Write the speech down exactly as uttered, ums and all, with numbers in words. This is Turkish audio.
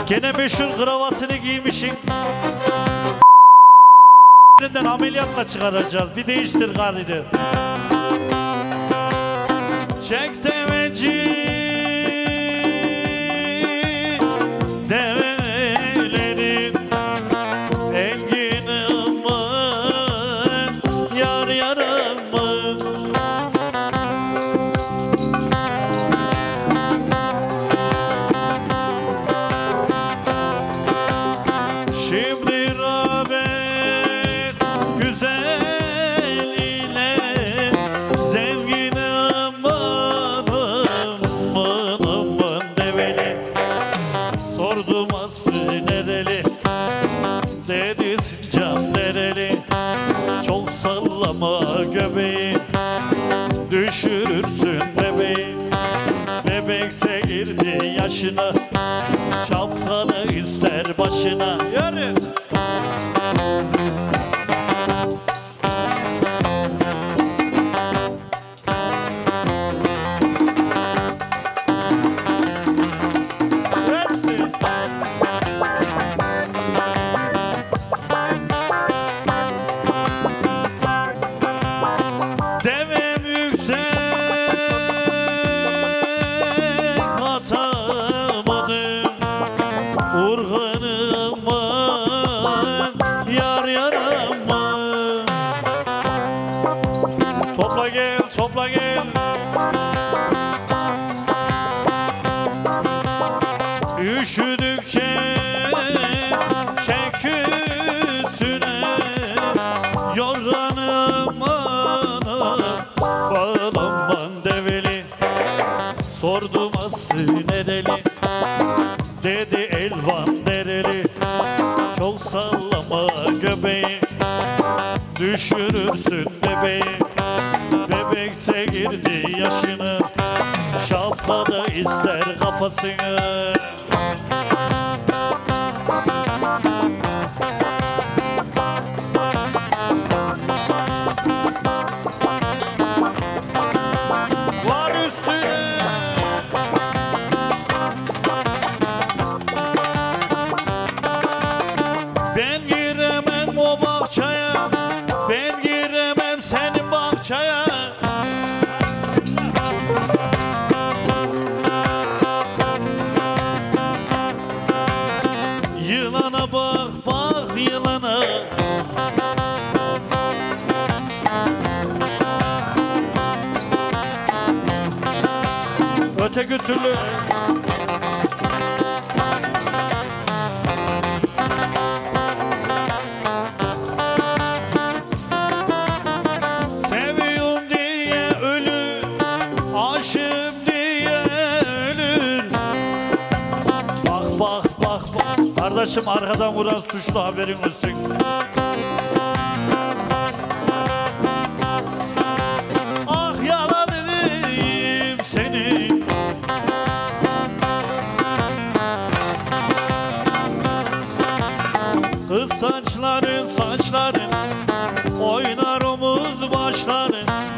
Gene meşhur kravatını giymişsin. Ameliyatla çıkaracağız. Bir değiştir galiba. Çek deveci develerin enginimın yar yarımın. Şimdi rağbet güzeline zenginim manım manımın develi. Sordum aslı nereli, dedi Sincan nereli. Çok sallama göbeği, düşürürsün bebeği. Bebekte girdi yaşına, şapkanı ister başına. Yürü. Devem yüksek atamadım, urganımın yar yaramın. Topla gel, topla gel. Üşüdükçe çek üstüne yorganım anam bağlamam develi. Sordum aslı nereli, dedi Elvan dereli. Çok sallama göbeği, düşürürsün bebeği. Bebekte girdi yaşını, şapkada ister kafasını. Var üstüne ben giremem o bahçeye, ben giremem senin bahçeye. Yılana bak, bak yılana. Öteki türlü seviyorum diye ölür, aşığım diye ölür. Bak bak bak bak. Kardeşim arkadan vuran suçlu, haberin olsun. Ah yalanım senin. Kız saçların saçların oynar omuz başların.